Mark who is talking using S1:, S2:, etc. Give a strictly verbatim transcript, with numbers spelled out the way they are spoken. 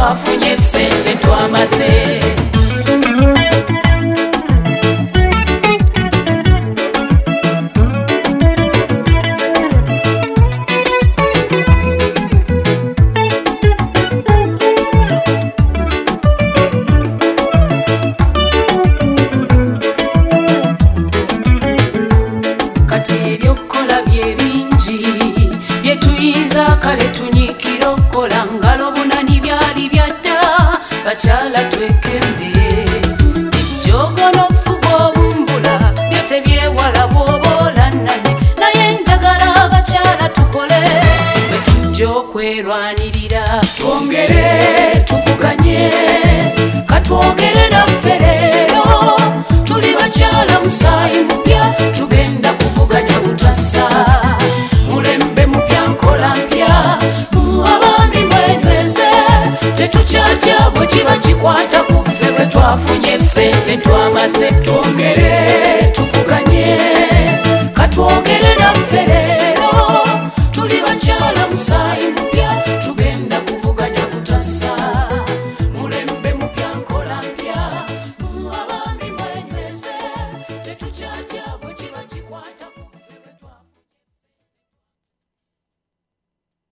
S1: twafunye sente twamaze. Kati ebyokukola bye bingi bye tuyinza kale tunyikira okukola ngalo bunani byali byadda bakyala twekembe ejjogo n'ofuga obumbula byo tebyewala bw'oba olannane naye njagala abakyala tukole bwe tujja okwerwanirira twongere tuvuganye katwogere naffe leero tuli bakyala musaayi mupya tugenda kuvuganya butasa mulembe mupya nkola mpya abaami mwenyweze tetukyatya bwe kiba kikwata kuffe bwe twafunye sente twamaze twongere